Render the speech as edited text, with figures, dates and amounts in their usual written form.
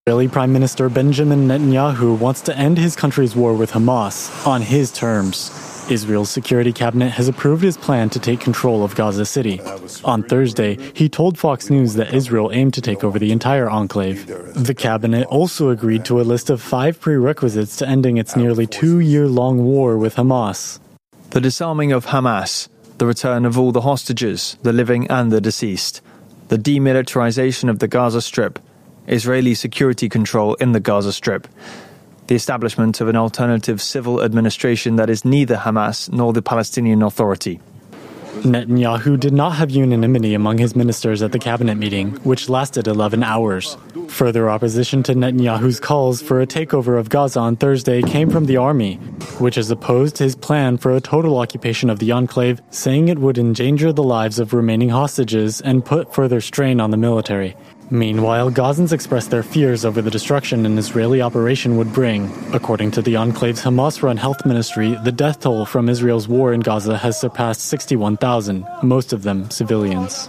Israeli Prime Minister Benjamin Netanyahu wants to end his country's war with Hamas on his terms. Israel's security cabinet has approved his plan to take control of Gaza City. On Thursday, he told Fox News that Israel aimed to take over the entire enclave. The cabinet also agreed to a list of 5 prerequisites to ending its nearly 2-year-long war with Hamas. The disarming of Hamas, the return of all the hostages, the living and the deceased, the demilitarization of the Gaza Strip, Israeli security control in the Gaza Strip, the establishment of an alternative civil administration that is neither Hamas nor the Palestinian Authority. Netanyahu did not have unanimity among his ministers at the cabinet meeting, which lasted 11 hours. Further opposition to Netanyahu's calls for a takeover of Gaza on Thursday came from the army, which has opposed his plan for a total occupation of the enclave, saying it would endanger the lives of remaining hostages and put further strain on the military. Meanwhile, Gazans expressed their fears over the destruction an Israeli operation would bring. According to the enclave's Hamas-run health ministry, the death toll from Israel's war in Gaza has surpassed 61,000, most of them civilians.